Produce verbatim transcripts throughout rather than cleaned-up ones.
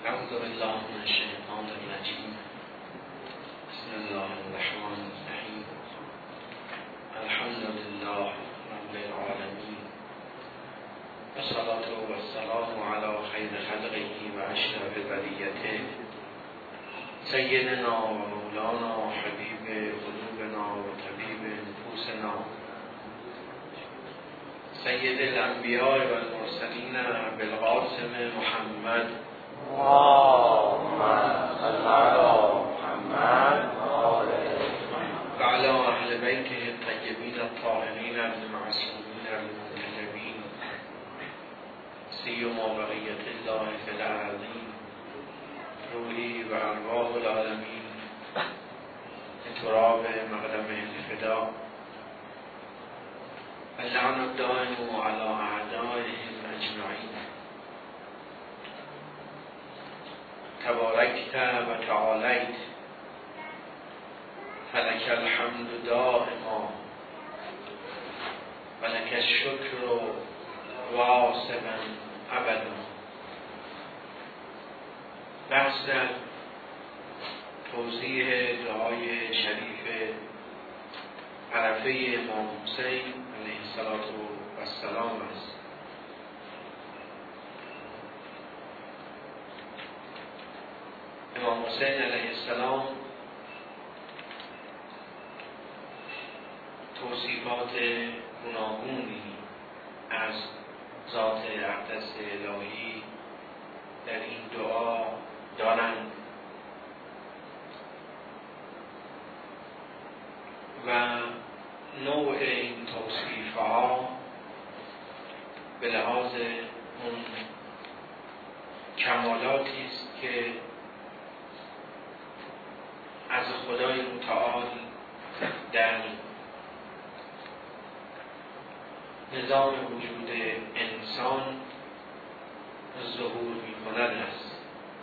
اعوذ بالله من الشیطان الرجیم. بسم الله الرحمن الرحیم. الحمد لله رب العالمین و الصلاة و السلام علی خیر خلقه و اشرف بریته سیدنا و مولانا حبیب قلوبنا و طبیب نفوسنا سید الانبیاء و المرسلین بالقاسم محمد اللهم صل علی محمد و علی اهل بیته الطیبین الطاهرین المعصومین المنتجبین سیما بقیة الله فی الارضین روحی و ارواح العالمین تراب مقدمه الفدا اللعن الدائم على اعدائهم اجمعین. تبارکت و تعالیت فلک الحمد دائما و لک الشکر واصبا ابدا. بحث در توضیح دعای شریف عرفه امام حسین علیه السلام است. امام حسین علیه السلام توصیفات گوناگونی از ذات اقدس الهی در این دعا دارند و نوع این توصیفها به لحاظ اون کمالاتی است که از خدای متعال در نظام وجود انسان ظهور می کند است.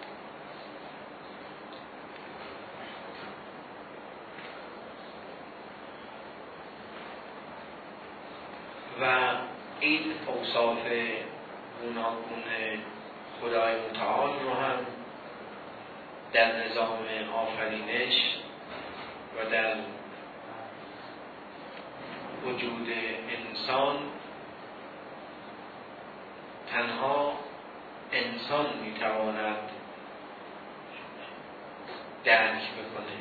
و این اوصاف گوناگون خدای متعال رو هم در نظام آفرینش و در وجود انسان تنها انسان میتواند درک بکنه.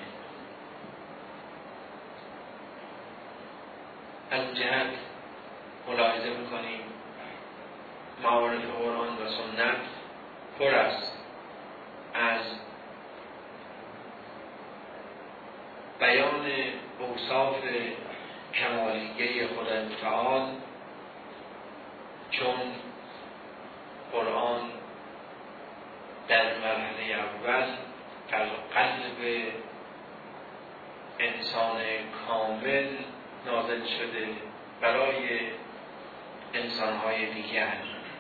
از جهت ملاحظه میکنیم معارف قرآن و سنت پر است از بیان اوصاف کمالیه خدای متعال، چون قرآن در مرحله اول در قلب انسان کامل نازل شده برای انسانهای دیگر.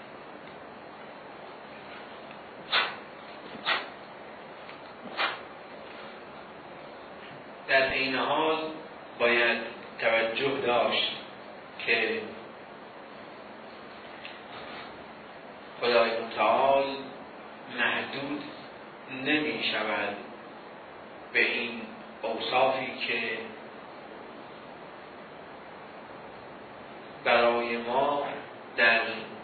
در این حال باید توجه داشت که خدای متعال محدود نمی شود به این اوصافی که برای ما در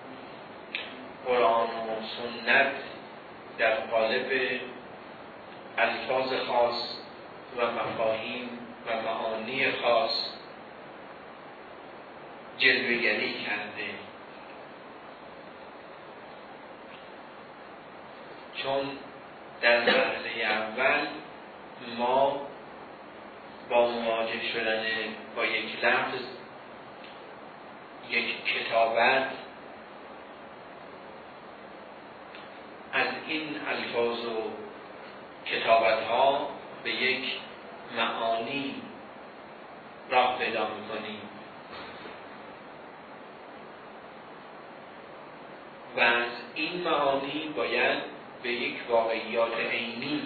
قرآن و سنت در قالب الفاظ خاص و مفاهیم و معانی خاص جلوه‌گری کرده. چون در مرحله اول ما با مواجه شدن با یک لفظ، یک کتابت، از این الفاظ و کتابت ها به یک معانی راه پیدا می‌کنیم و از این معانی باید به یک واقعیات عینی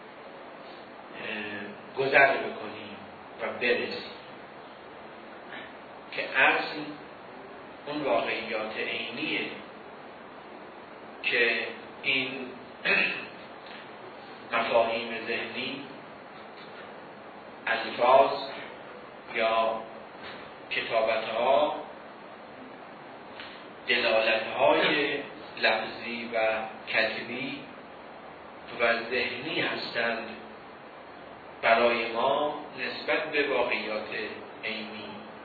گذر بکنیم و برسیم که اصل اون واقعیات عینیه که این مفاهیم ذهنی، الفاظ یا کتابت‌ها، دلالت‌های لفظی و کتبی و ذهنی هستند برای ما نسبت به واقعیات عینی.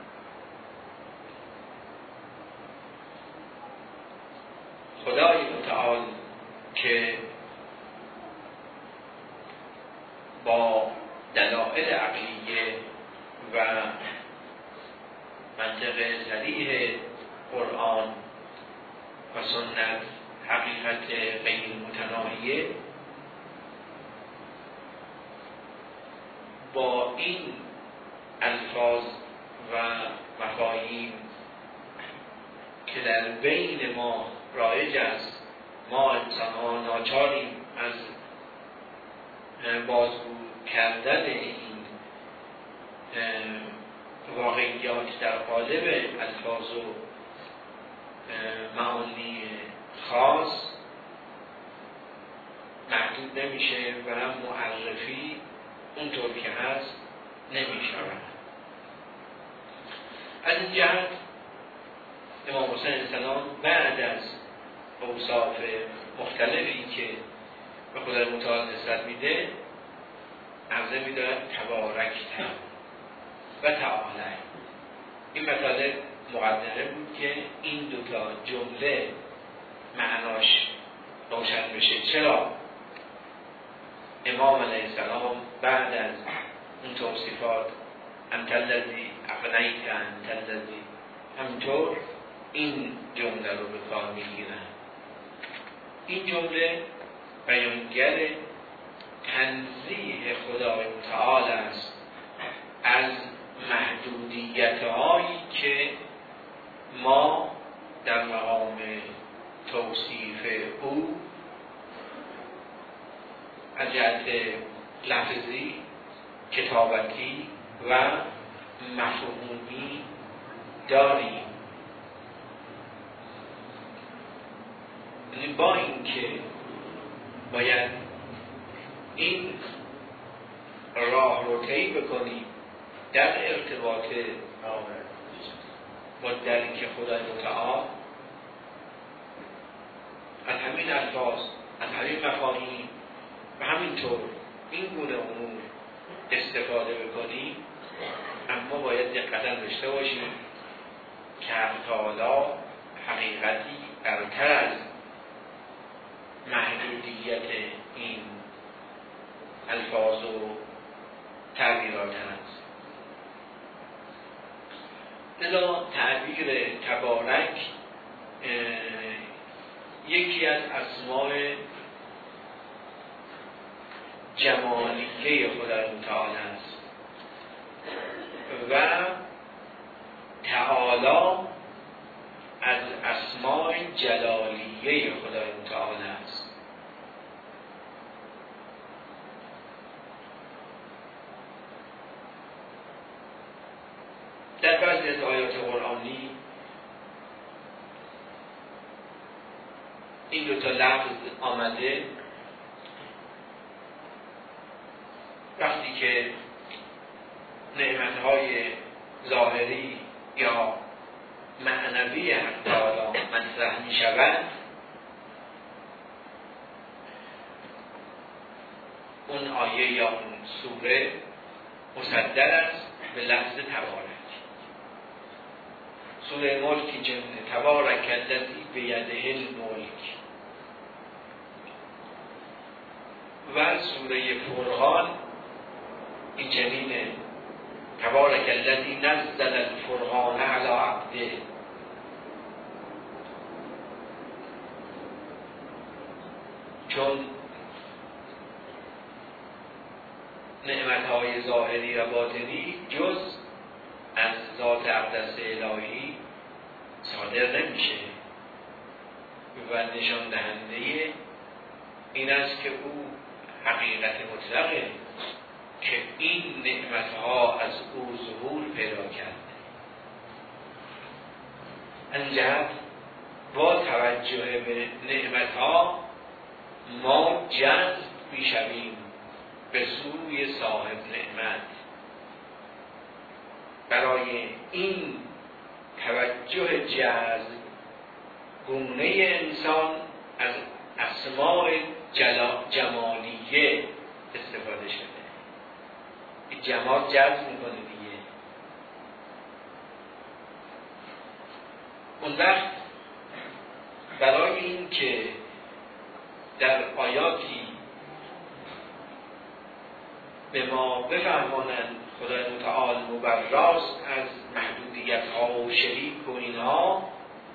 خدای متعال که با دلائل عقلیه و منطق صریح قرآن و سنت حقیقت غیر متناهیه با این الفاظ و مفاهیم که در بین ما رایج است، ما انسان‌ها ناچاریم از بازگو کردن این واقعیات در قالب الفاظ و معانی خاص محدود نمیشه و هم معرفی اونطور که هست نمیشود. از این جهت امام حسین سلام بعد از اوصاف مختلفی که به خدای متعال نسبت میده عرضه میدارد تبارکت و تعالی. این مطالب مقدمه بود که این دوتا جمله معناش روشن بشه. چرا امام علیه السلام بعد از اون توصیفات انت الذی اغنیت انت الذی همینطور این جمله رو به کار میگیرن؟ این جمله بیانگر تنزیه خدای متعال است از محدودیت‌هایی که ما در مقام توصیف او از جهت لفظی، کتابتی و مفهومی داریم. یعنی با اینکه باید این راه رو طی بکنیم در ارتباط با درک خدای متعال از همین الفاظ، از همین مفاهیم و همینطور این گونه امور استفاده بکنیم، اما باید دقت داشته باشیم که حق تعالی حقیقتی برتر از محدودیت این الفاظ و تعبیرات هست. لذا تعبیر تبارک یکی از اسماء جمالیه خدای متعال است و تعالی از اسماء جلالیه خدای متعال است. در بعضی از آیات قرآنی این دو تا لفظ آمده وقتی که نعمتهای ظاهری یا معنوی حق تعالی مطرح می شود، اون آیه یا اون سوره مصدر است به لفظ تبارک. سوره ملک جن تبارک الذی بیده الملک و سوره فرقان این چنینه تبارک الذی نزل الفرقان علی عبده. چون نعمتهای ظاهری و باطنی جز از ذات اقدس الهی صادر نمیشه و نشان دهنده این است که او حقیقت مطلقه که این نعمتها از او ظهور پیدا کرد. از جهت با توجه به نعمتها ما جذب میشویم به سوی صاحب نعمت. برای این توجه جذب گونه انسان از اسماء جمالیه استفاده شده. این جمال جذب میکنه دیگه. اون وقت برای این که در آیاتی به ما بفهمانند خدای متعال مبراست از محدودیت ها و شریک و اینها،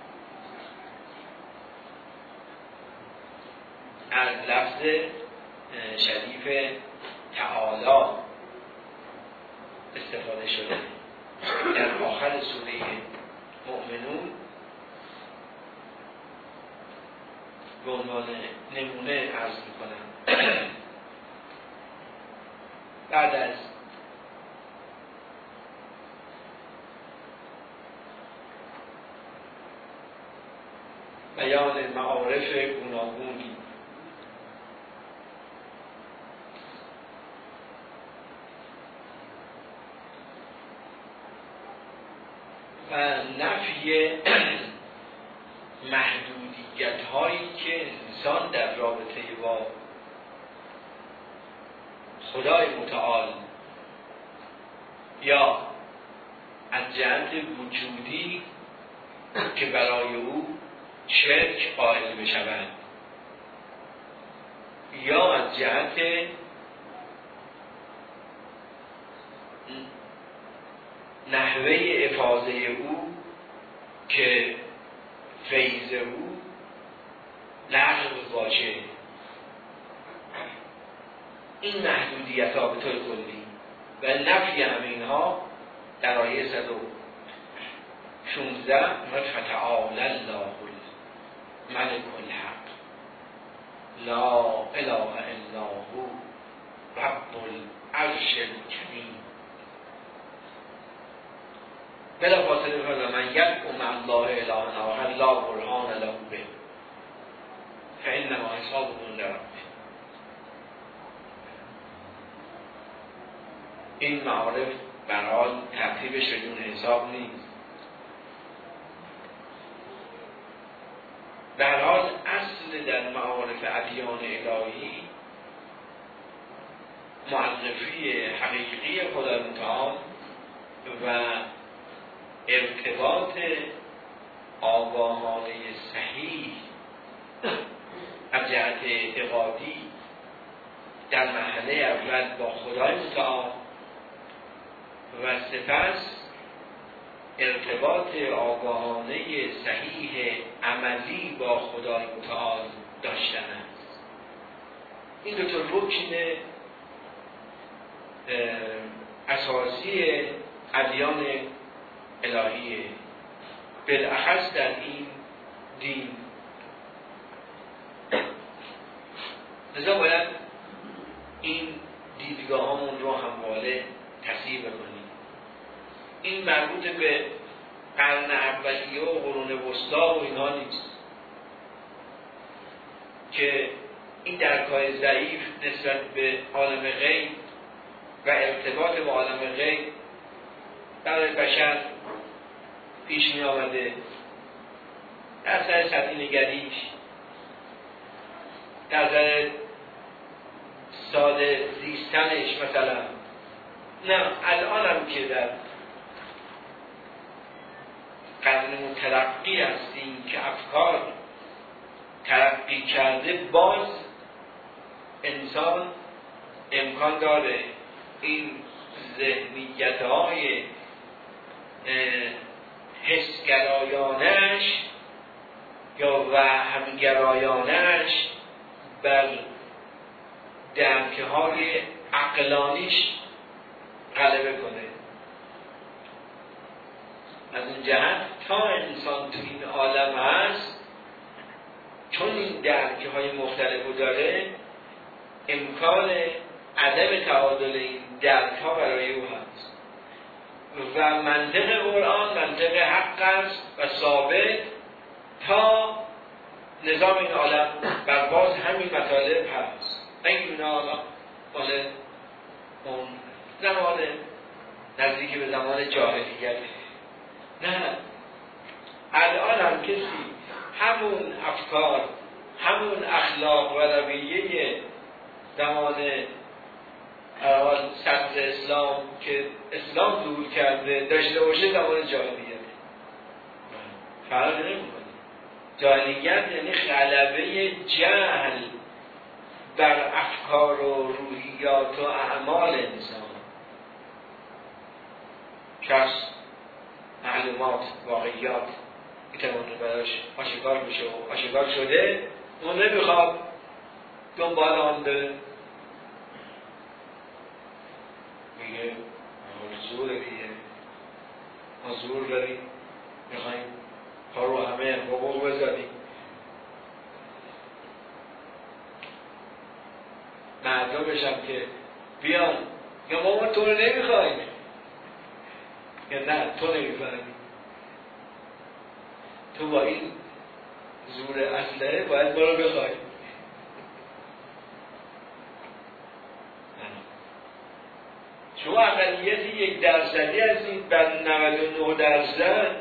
از لفظ شریف تعالی استفاده شده. در آخر سوره مؤمنون به عنوان نمونه عرض میکنم. بعد از بیان معارف گوناگونی و نفی محدودیت هایی که انسان در رابطه با خدای متعال یا از جهت وجودی که برای او شرک قائل بشوند، یا از جهت نحوه افاضه او که فیض او لغو باشه. این محدودیت ها به طور کلی و نفی همینها در آیه صد و شانزده فتعالی الله الملك الحق لا اله الا هو رب العرش الکریم. بلا فاصله فرمود من یدعو مع الله اله آخر لا برهان له به فانما حسابه عند ربه. این معارف برحال ترتیبش بدون حساب نیست. در حال اصل در معارف ادیان الهی معرفی حقیقی خدای متعال و ارتباط آگاهانه صحیح از جهت اعتقادی در مرحله اول با خدای متعال و سپس ارتباط آگاهانه صحیح عملی با خدای متعال داشتن است. این دو تا رکن اساسی ادیان الهیه، بالاخص در این دین. لذا باید این دیدگاه همون رو همواره تصحیح بکنیم. این مربوط به قرن اولیه و قرون وسطا و اینها نیست که این درک‌های ضعیف نسبت به عالم غیب و ارتباط با عالم غیب برای بشر پیش می آمده. در سر سطحی نگریش، در سر ساده زیستنش مثلا، نه الان هم که در قرن مترقی هستیم که افکار ترقی کرده، باز انسان امکان داره این ذهنیت‌های حسگرایانش یا وهمگرایانش بر درک‌های عقلانیش غلبه کنه. از این جهت تا انسان تو این عالم هست، چون این درک‌های مختلفو داره، امکان عدم تعادل این درک‌ها برای او هست و منطق قرآن منطق حق است و ثابت تا نظام این عالم بر باز همین مطالب هست. اگه اینا مال اون زمان نزدیک به زمان جاهلیت، نه الان هم کسی همون افکار، همون اخلاق و رویه زمان صدر اسلام که اسلام ظهور کرده داشته باشه زمان جاهلیت، فرق نمی‌کنه. جاهلیت یعنی غلبه جهل بر افکار و روحیات و اعمال انسان. شخص معلومات، واقعیات میتونه براش آشکار بشه و آشکار شده، اون نمیخواد دنبال آن بره، میگه زور دیگه، ما زور داریم، میخواییم پا رو همه حقوق بذاریم. مردمش هم که بیان یا ما تو رو نمیخواییم یا نه تو نمیفهمی، تو با این زور اصله باید ما رو بخوای. شما اقلیت یک درصدی هستید بر نود و نه درصد،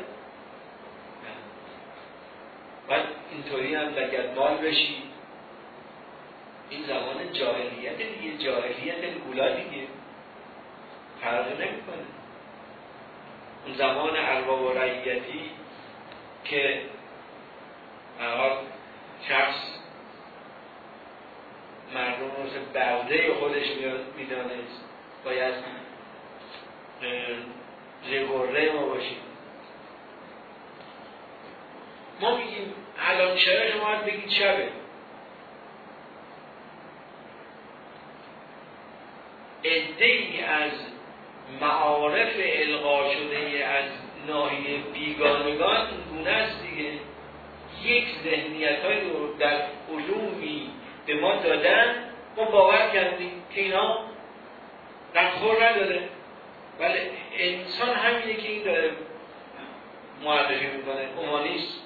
باید اینطوری هم لگدمال بشی. این زمان جاهلیت دیگه، جاهلیت اولا دیگه، فرق نمی‌کنه. اون زمان ارباب و رعیتی که شخص مردم رو مثل برده خودش میدانست، باید زگره ما باشیم. ما میگیم الان چرا شما باید بگید شبه، عده‌ای از معارف القا شده از ناحیه بیگانگان گونه است دیگه. یک ذهنیت‌هایی رو در علومی به ما دادن، ما باور کردیم که اینا ردخور نداره، ولی انسان همینه که این داره معرفی میکنه، اومانیست.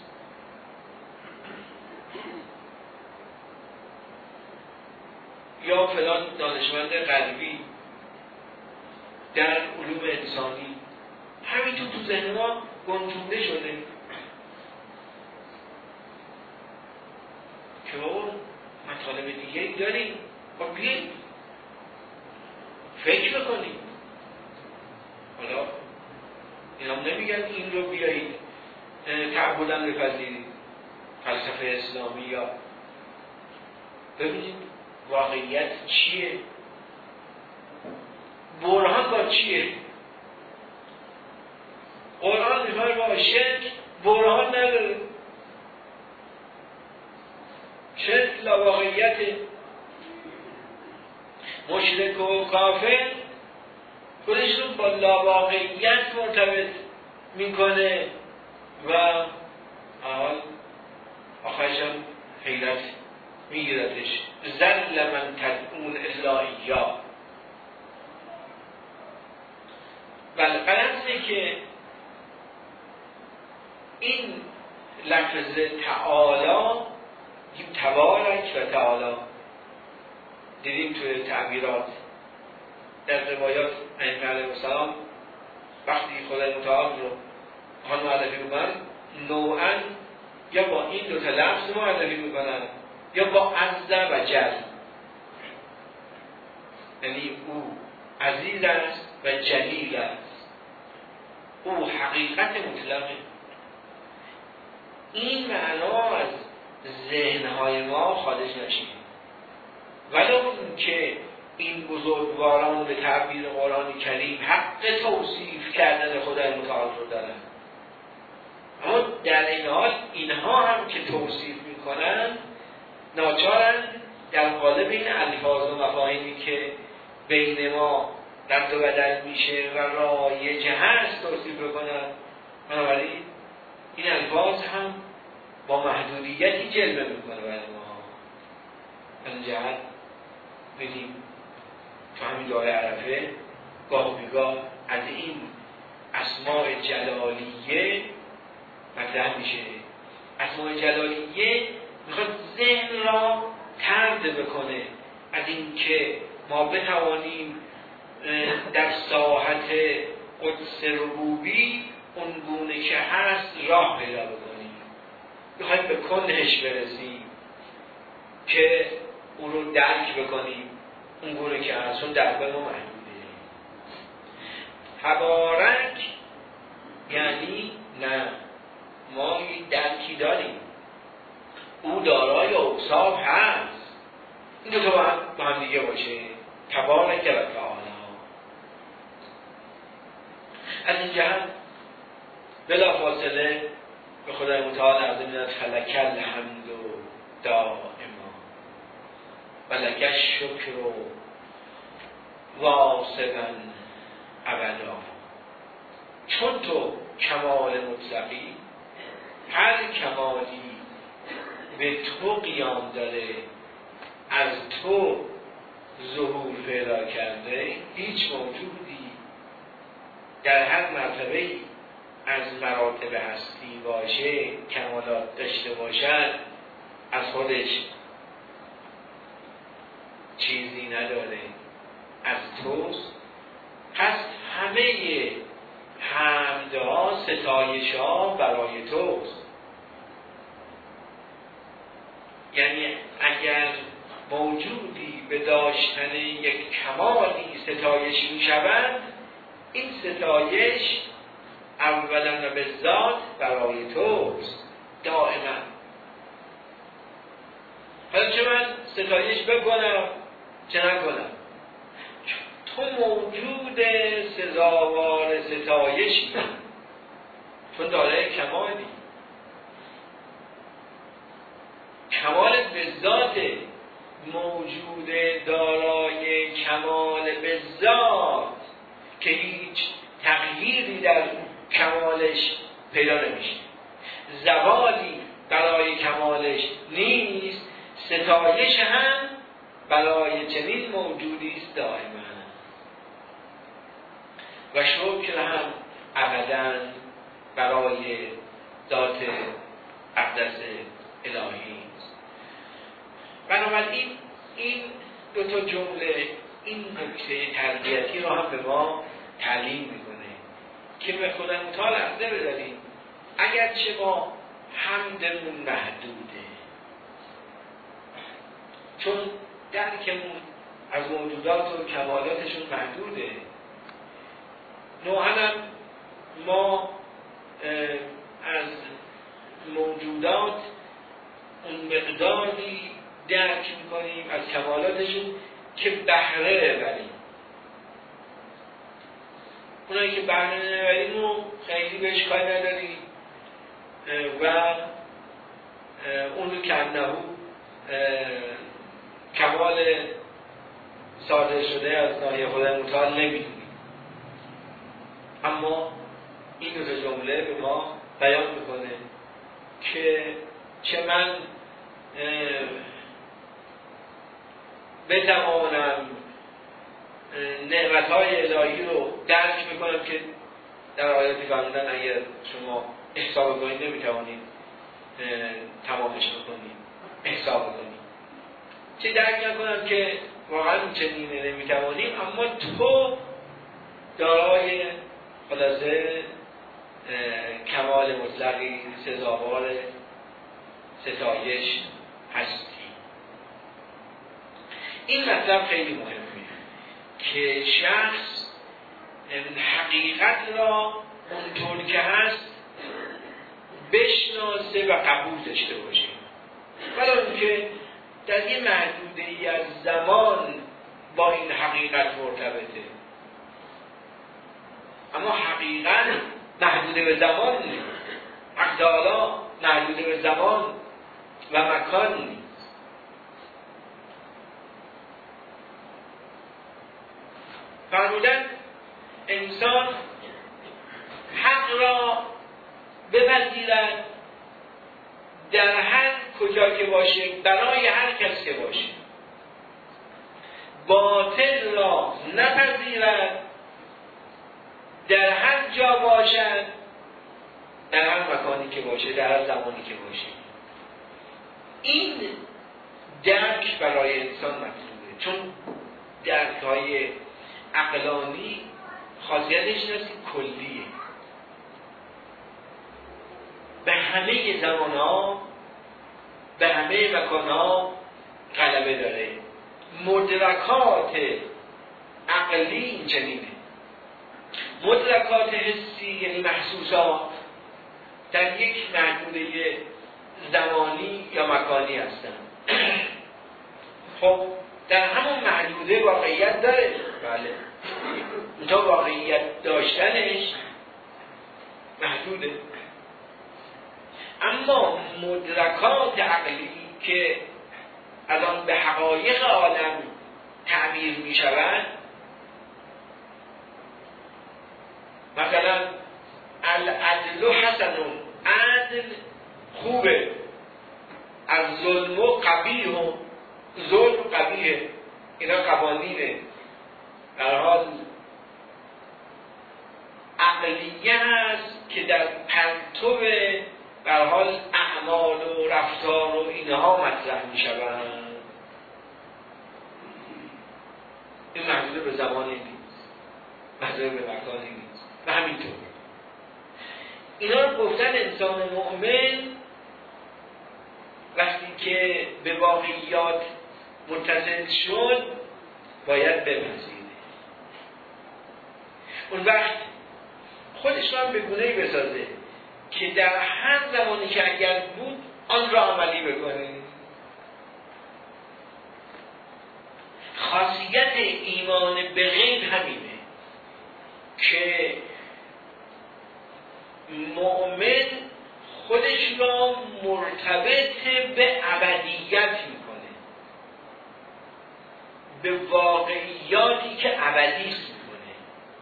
یا فلان دانشمند غربی در علوم انسانی همینطور تو ذهن ما گنجونده شده که بابا مطالب دیگه داریم، با بیاییم فکر بکنیم. حالا اینا نمیگن این رو بیایید تعبداً بپذیرید، فلسفه اسلامی، یا ببینید واقعیت چیه، برهان با چیه. قرآن میفرماید با شرک برهان نداره، شرک لا واقعیت. مشرک و کافر خودش رو با لا واقعیت مرتبط میکنه و حال آخرش هم حیرت میگیردش. ذل من تدعون الا ایا. بله قرصه که این لفظ تعالی، تبارک و تعالی، دیدیم توی تعبیرات در روایات ائمه علیهم السلام وقتی خدای متعال رو آن معرفی میکنن، نوعا یا با این دو تا لفظ معرفی میکنن یا با عز و جل، یعنی او عزیز است و جلیل است، او حقیقت مطلقه. این معنا از ذهنهای ما خارج نشید، ولی اون که این بزرگواران به تعبیر قرآن کریم حق توصیف کردن خدای متعال رو دارن، اما در این حال اینها هم که توصیف میکنن ناچارن در قالب این الفاظ و مفاهیمی که بین ما رد و بدل میشه و رایج هست توصیف بکنن. بنابراین این الفاظ هم با محدودیتی جلوه میکنه برای ما. از جهت ببینیم تو همین دعای عرفه گاه بگاه از این اسماء جلالیه مطرح میشه. اسماء جلالیه میخواد ذهن را طرد بکنه، از اینکه ما بتوانیم در ساحت قدس ربوبی اون گونه که هست راه پیدا بکنیم، بخوایم به کنهش برسیم که اون رو درک بکنیم اون گونه که هست، اون درک ما محدوده. تبارک یعنی نه، ما یک درکی داریم، او دارای اوصاف هست، این دو تا با هم دیگه باشه، تبارک و تعالی. از این جهت بلا فاصله به خدای متعال عرض می‌دهد فلک الحمد دائما و لک الشکر واصبا ابدا. چون تو کمال مطلقی، هر کمالی به تو قیام داره، از تو ظهور پیدا کرده، هیچ موجودی در هر مرتبه از مراتب هستی باشه، کمالات داشته باشد، از خودش چیزی نداره، از توست. پس همه حمدها، ستایشها برای توست. یعنی اگر موجودی به داشتن یک کمالی ستایش می شود، این ستایش اولا و به ذات برای توست دائما. حالا چه من ستایش بکنم چه نکنم، تو موجود سزاوار ستایشی، تو دارای کمالی، کمال به ذات، موجود دارای کمال به ذات که هیچ تغییری در کمالش پیدا نمیشه، زوالی برای کمالش نیست، ستایش هم برای چنین موجودی است دائما، و شکر هم ابدا برای ذات اقدس الهی است. بنابراین این دو تا جمله این نکته تربیتی رو هم به ما تعلیم میکنه که به خدا متعال عرضه بداریم اگرچه ما حمدمون محدوده، چون درکمون از موجودات و کمالاتشون محدوده، نوعاً ما از موجودات اون مقداری درک میکنیم از کمالاتشون که بهره ببریم. اونایی که بهره نبریم رو خیلی بهش کاری نداریم و اون رو که انهو کمال صادر شده از ناحیه خدای متعال نمیدونیم. اما این دو جمله به ما بیان میکنه که چه من بتوانم نعمتهای الهی رو درک میکنم که در آیاتی فرمودن اگر شما احساب کنید نمیتوانید تمامش بکنید، احساب کنید. چه درک نکنم که واقعا چنینه نمیتوانیم، اما تو دارای خلاصه کمال مطلقی سزاوار ستایش هستی. این مطلب خیلی مهمه که شخص حقیقت را اونطور که هست بشناسه و قبول داشته باشه، ولی اینکه در یه محدوده ای از زمان با این حقیقت مرتبطه، اما حقیقت محدوده به زمان نیست، حق تعالی محدوده به زمان و مکان نیست. فرمودن انسان حق را بپذیرد در هر کجا که باشه، برای هر کس که باشه، باطل را نپذیرد در هر جا باشد، در هر مکانی که باشه، در هر زمانی که باشه. این درک برای انسان مطلوبه، چون درک‌های عقلانی خاصیتش این است که کلیه، به همه زمان‌ها به همه مکان‌ها غلبه داره. مدرکات عقلی این چنینه. مدرکات حسی یعنی محسوسات در یک محدوده زمانی یا مکانی هستن. خب در همون محدوده واقعیت داره، بله، تا واقعیت داشتنش محدوده. اما مدرکات عقلی که از آن به حقایق عالم تعبیر می شود، مثلا العدل حسن، عدل خوبه، از ظلم و قبیح، ظلم قبیحه، اینا قوانینه. در حال عقلیه هست که در پرتو در حال اعمال و رفتار و اینها مطرح می شوند. این محدود به زمانی نیست، محدود به مکانی نیست و همینطور. اینا رو گفتن انسان مؤمن وقتی که به واقعیات متصل شد باید بپذیره. اون وقت خودش رو هم به گونه‌ای بسازه که در هر زمانی که اگر بود آن را عملی بکنه. خاصیت ایمان به غیب همینه که مؤمن خودش را مرتبط به ابدیت میکنه، به واقعیاتی که ابدی است میکنه.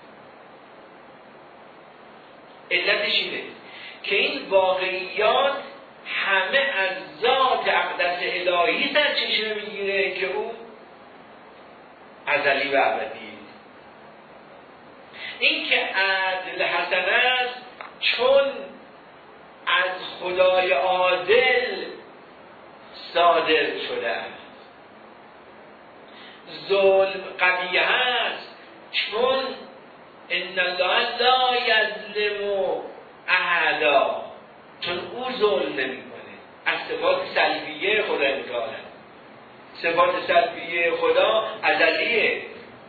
علتش اینه که این واقعیات همه از ذات اقدس الهی سرچشمه میگیره که او ازلی و ابدی. این که عدل حسن است چون از خدای عادل صادر شده است. ظلم قبیح است چون ان الله لا یظلم احدا، چون او ظلم نمی‌کنه. از صفات سلبیه خدا متعال. صفات سلبیه خدا ازلیه،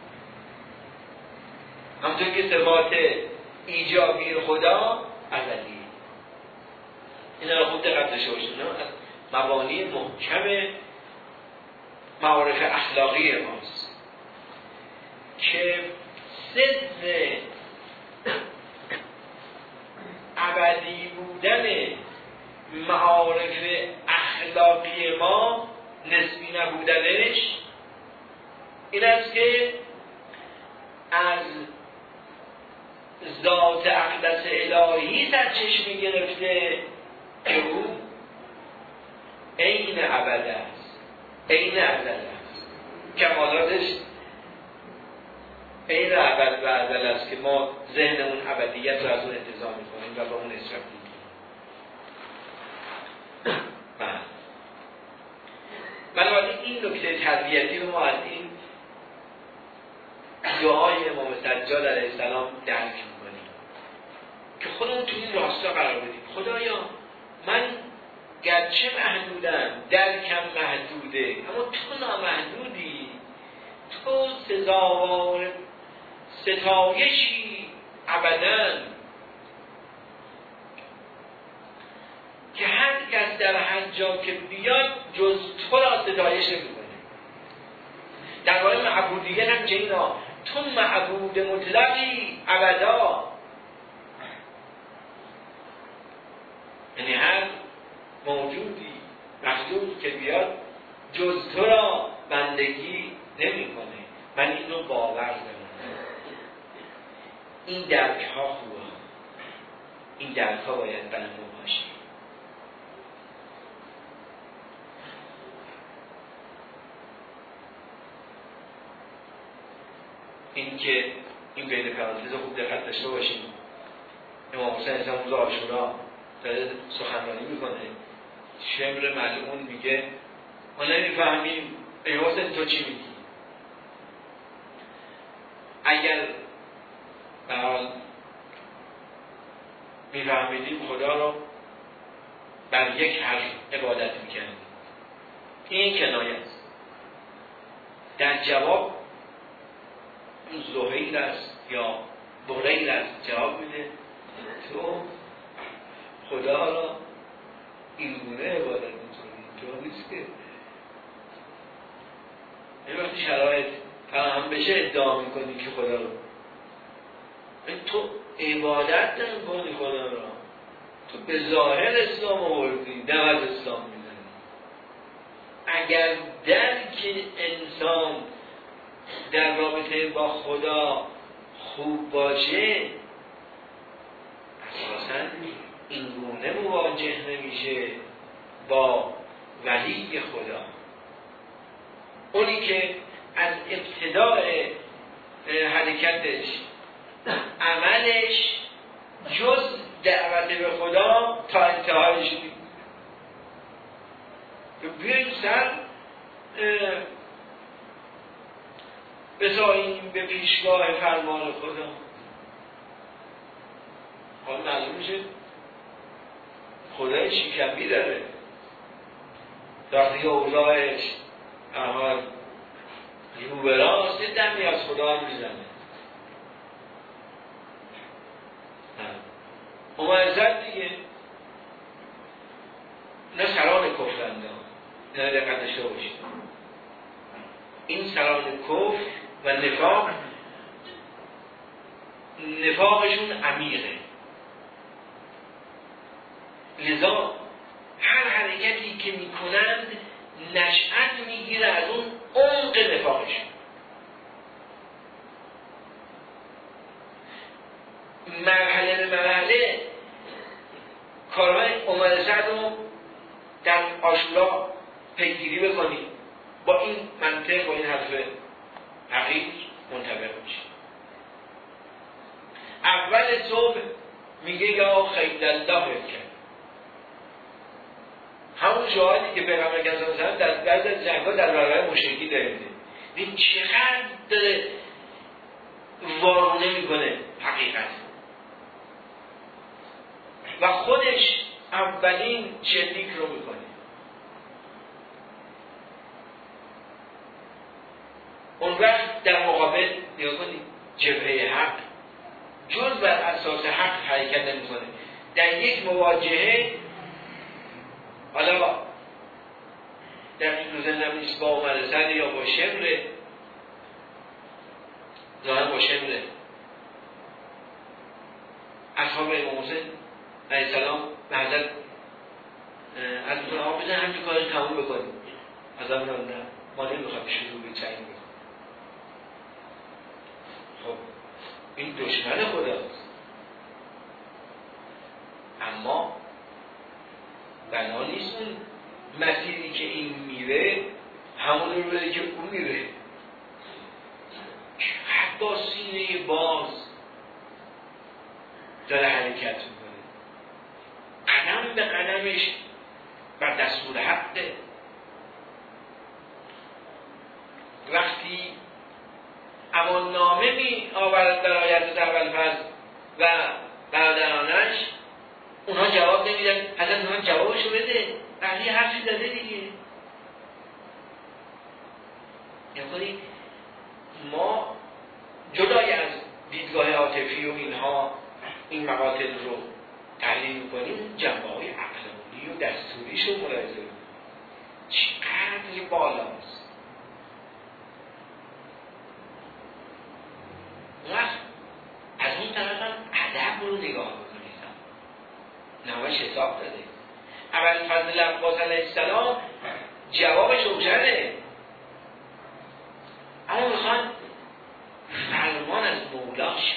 همونطور که صفات ایجابی خدا ازلیه. اینا رو خوب دقت داشته باشید، از مبانی محکم معارف اخلاقی ماست که سر ابدی بودن معارف اخلاقی ما، نسبی نبودنش، این است که از ذات اقدس الهی سرچشمه گرفته که او عین ابد است، عین ازل است، کمالاتش عین ابد و ازل است که ما ذهنمون ابدیت رو از اون انتزاع میکنیم و با اون اصراف میکنیم. بنابراین این نکته تربیتی رو ما از این دعای امام سجاد علیه السلام درک میکنیم که خودمون تو این راستا قرار بدیم. خدایا من گرچه محدودم، درکم محدوده، اما تو نامحدودی، تو سزاوار ستایشی ابداً که هر کس در هر جا که بیاد جز تو را ستایش نمی‌کنه. در مورد معبودیت هم چنینا، تو معبود مطلقی ابدا، یعنی هر موجودی مخلوق که بیاد جز تو را بندگی نمی‌کنه. من این رو باور دارم. این درک ها خوبه، این درک ها باید بر ما باشه. این که این بین پرانتز خوب دقت داشته باشیم. امام حسین اسلام روز عاشورا داره سخنرانی میکنه، شمر ملعون میگه ما نمیفهمیم ای حسین تو چی میگی؟ اگر به حال میفهمیدیم خدا رو بر یک حرف عبادت میکنیم، این کنایه است. در جواب زهیر است یا بریر است جواب میده تو خدا را این گونه عبادت میکنی، تو نیست که این وقتی شرایط فراهم بشه ادعا میکنی که خدا رو، تو عبادت نمیکنی خدا را، تو به ظاهر اسلام آوردی نه از اسلام میزنی. اگر درک انسان در رابطه با خدا خوب باشه اساساً این گونه مواجه نمیشه با ولی خدا، اونی که از ابتدای حرکتش عملش جز دعوت به خدا تا انتهایش دید. بیاییم سر بساییم به پیشگاه فرمان خدا. حال معلوم میشه خدای شکمی داره، وقتی اوضاعش احمد رو به راست یه دمی از خدا هم میزنه. ممارزت دیگه نه سران کفرنده نه دقیقت داشته باشید. این سران کفر و نفاق نفاقشون عمیقه، لذا هر حرکتی که میکنند نشأت میگیره از اون عمق نفاقشون. مرحله به مرحله کارهای ممارزت رو در عاشورا پیگیری بکنید، با این منطق با این حرف حقیق منطبق میشه. اول صبح میگه یا خیل الله کرد، همون شعاری که پیغمبر کسان سلام در بعض از جنگ‌ها در برابر مشرکی داره. این چقدر داره وارونه میکنه حقیقت و خودش اولین شلیک رو میکنه. اون وقت در مقابل نگاه کنید جبهه حق جز بر اساس حق حرکت نمیکنه. در یک مواجهه، حالا در این روزه نمیست با عمر یا با شمره، ظاهر با شمره اصحاب امام حسین علیه السلام به حضرت از اون ها بزن همچه کارش تموم بکنیم، از اون ها نه ما نمیخواد شروع به چنگ بکنیم. خب این دشمن خداست، اما بنا نیست اون مسیری که این میره همون رو بره که اون میره. حتی با سینه باز داره حرکت میکنه، قدم به قدمش بر دستور حقه. وقتی اماننامه می آورد برای حضرت ابوالفضل و برادرانش، اونها جواب نمیدن. حضرت اونها جوابشو بده، وقتی حرفی داده دیگه. یعنی ما جدای از دیدگاه عاطفی و اینها این مقاطع رو تحلیل میکنیم، جنبه‌های عقلانی و دستوریش رو ملاحظه میکنیم. چقدر بالاست. وقت از اون طرف هم ادب رو نگاه بکنید، نمایش حساب داده. ابوالفضل عباس علیه السلام جوابش روشنه، اما میخوان فرمان از مولاش،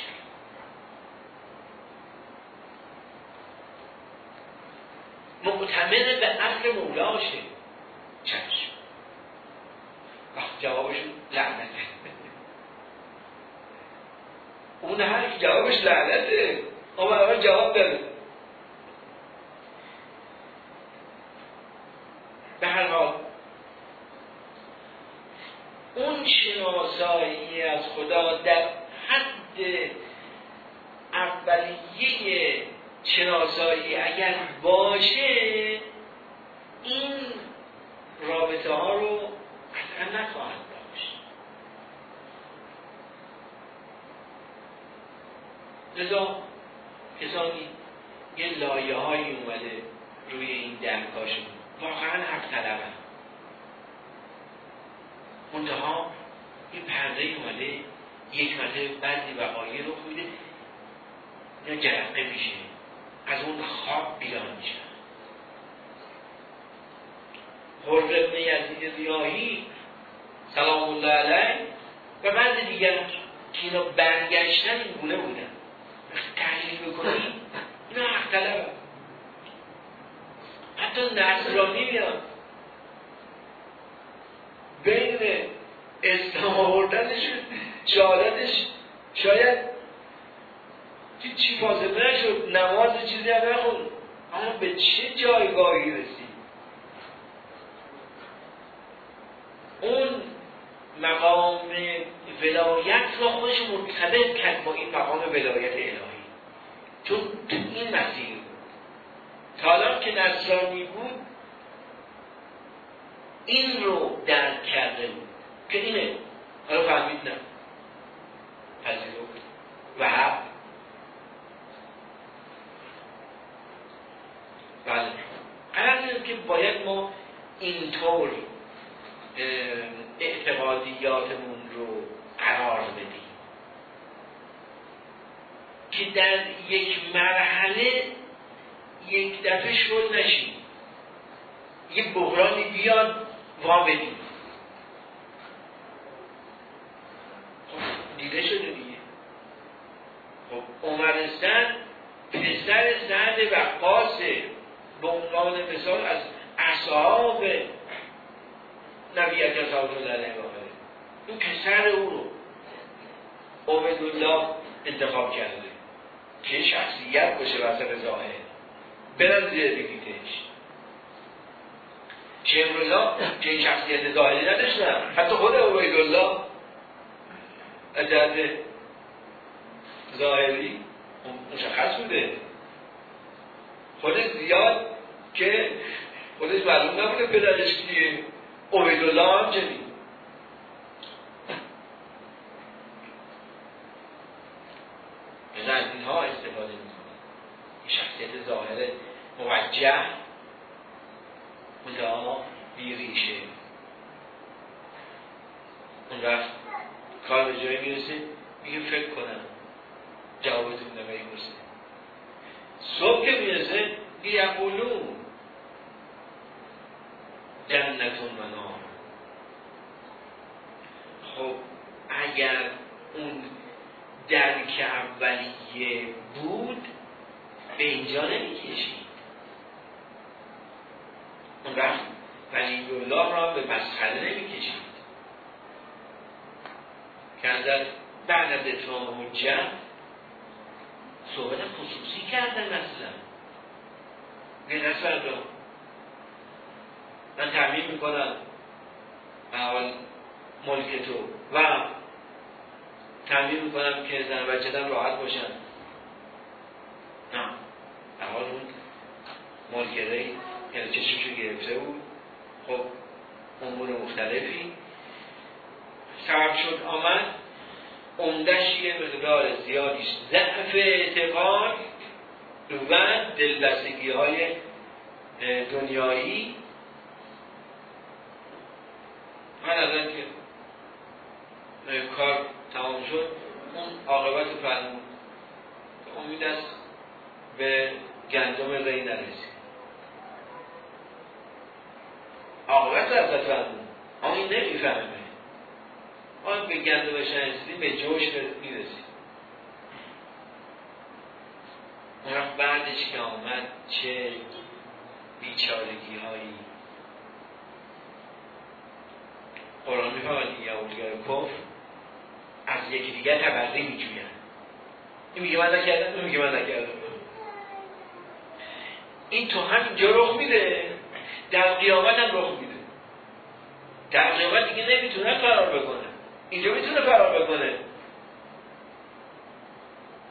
معتمد به امر مولاشه. چشم وقت جوابشون لعنته. اون هر که جوابش لعنته، اما اول جواب داره. به هر حال اون شناسایی از خدا در اولیه شناسایی اگر باشه این رابطه ها رو اصلا نخواهد داشت. لذا کسانی یه لایه هایی اومده روی این درکاشون واقعا حق طلبن، منتها این پرده اومده یک مرتبه بعضی وقایع رو میده اینا جرقه میشه، از اون خواب بیدار میشه. حر بن یزید ریاحی سلام الله علیه و بعضی دیگر که اینا برگشتن این گونه بودن. تحلیل بکنید اینا حق طلبن. حتی نصرانی میاد بین اسلام آوردنش شهادتش شاید چی فاصله نشد، نماز چیزی هم نخوند، اما به چه جایگاهی رسید؟ اون مقام ولایت را خودش مرتبط کرد با این مقام ولایت الهی، چون تو این مسیر بود. تا حالا که نصرانی بود این رو درک کرده بود که اینه، حالا فهمید نه پذیرفت و حق. بله قرار که باید ما اینطور اعتقادیاتمون رو قرار بدیم که در یک مرحله یک دفعه شل نشیم، یه بحرانی بیاد وا بدیم. خب دیده شده دیگه. خب عمر سعد پسر سعد وقاصه، به عنوان مثال از اصحاب نبی اکرم صلی الله علیه و آله، این پسر او رو عبیدالله انتخاب کرده که شخصیت باشه وسط ظاهر، برن زیر بگیتش. شیخ الله که این شخصیت ظاهری نداشتن، حتی خود عبیدالله از جهت ظاهری مشخص بوده، خودش زیاد که خودش معلوم نبوده پدرش کیه، عبیدالله هم چنین. از اینها استفاده میکنه، این شخصیت ظاهر موجه مدعا بیریشه. اون وقت کار به جایی میرسه میگه فکر کنم جوابتون نمیرسه. صبح که میرسه میگه یقولون جنتون و نار. خب اگر اون درک اولیه بود به اینجا نمیکشید. اون وقت ولی الله را به مسخره نمیکشید که اندر بعد از اتمام حجت صحبت خصوصی کردن. مثلا به نصر را من تعمیم میکنم اول ملک تو و تعمیم میکنم که زن و بچه‌دم راحت باشن. نه اول اون ملکه یعنی چشمشو گرفته بود. خب امور مختلفی سبب شد آمد، عمدش یه مقدار زیادیش ضعف اعتقاد و دلبستگی های دنیایی. من از این که کار تمام شد اون عاقبت فرمود امید است به گندم ری نرسید. عاقبت از فرمود اما این نمیفهمه، آن به گندمش نرسیدی به جوش میرسید. اون وقت بعدش که آمد چه بیچارگی هایی. قرآن میفهمد دیگه اولیای کفر از یکی دیگر تبرزی میجوین. این میگه من نکردم، اون میگه من نکردم. این تو همینجا رخ میده، در قیامت هم رخ میده. در قیامت دیگه نمیتونه فرار بکنه، اینجا میتونه فرار بکنه.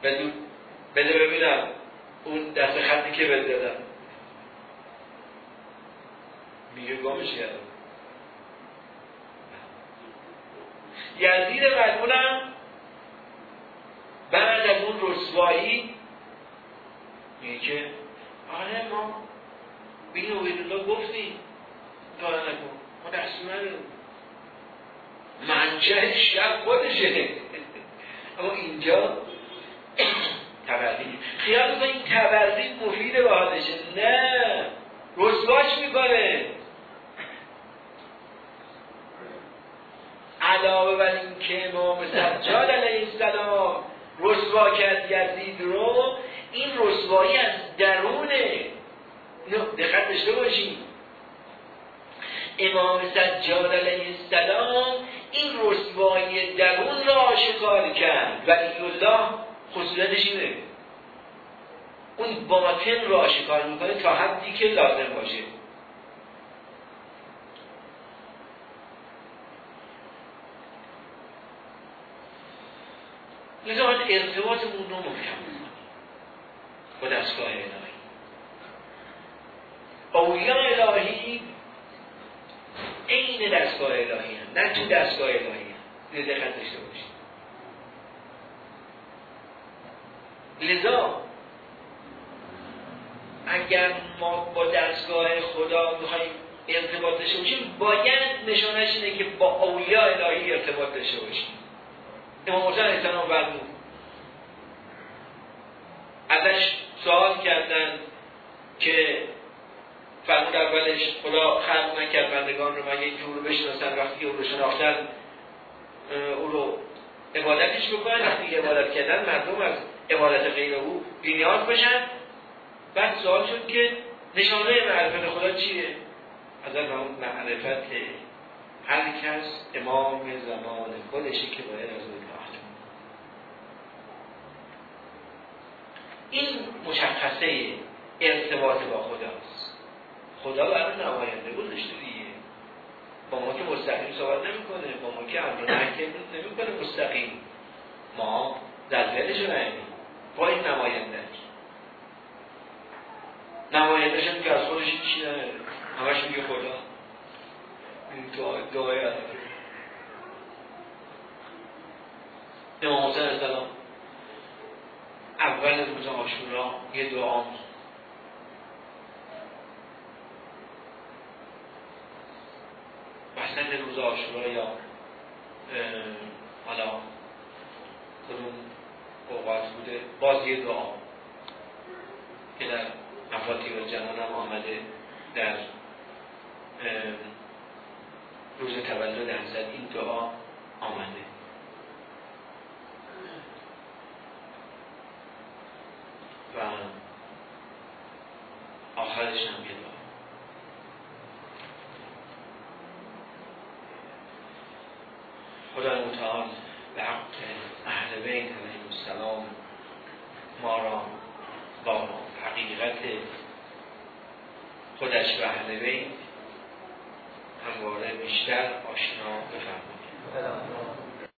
بده بده ببینم اون دست خطی که بده دادم. میگه گامش کردم. یزید ملعونم بعد از اون رسوایی میگه که آره ما بین عبیدالله گفتیم کار نکن، ما دستور نداریم، منجه شب خودشه. اما اینجا تبردی خیال میکنه این تبردی مفید به حالشه، نه رسواش میکنه. علاوه بر این که امام سجاد علیه السلام رسوا کرد یزید رو، این رسوایی از درونه. اینو دقت داشته باشید، امام سجاد علیه السلام این رسوایی درون را آشکار کرد. ولی الله خصوصیتش اینه، اون باطن را آشکار میکنه تا حدی که لازم باشه. لذا باید ارتباطمون رو محکم کنیم با دستگاه الهی. اولیاء الهی عین دستگاه الهی هم، نه تو دستگاه الهی هم. اینو دقت داشته باشید. لذا اگر ما با دستگاه خدا میخوایم ارتباط داشته باشیم، باید نشانش اینه که با اولیاء الهی ارتباط داشته باشیم. امام حسین علیه السلام فرمود، ازش سوال کردن که فرمود اولش خدا خلق نکرد بندگان رو مگه اینکه او رو بشناسن، وقتی او رو شناختن او رو عبادتش بکنن، وقتی عبادت کردن مردم از عبادت غیر او بی‌نیاز بشن. بعد سوال شد که نشانه معرفت خدا چیه؟ از اون معرفت هر کس امام زمان خودشه که باید از اون اطاعت. این مشخصه ارتباط با خداست. خدا برای نماینده گذاشته دیگه، با ما که مستقیم صحبت نمیکنه، با ما که امر نهی نمیکنه مستقیم، ما دلدلش رو نمیدیم با این نمایندهش. نمایندهش هم که از خودش چی نداره، همش میگه خدا. این دعای علیه امام حسین علیه السلام اول روز عاشورا یه دعا می‌کنه، وسط روز عاشورا یا حالا کدوم اوقات بوده، باز یه دعا که در مفاتیح الجنان هم آمده، در روز تولد حضرت این دعا آمده. و آخرش هم یه دعا. خدای متعال به حق اهل بیت علیهم السلام ما را با حقیقت خودش و اهل بیت همواره بیشتر آشنا بفرمایید.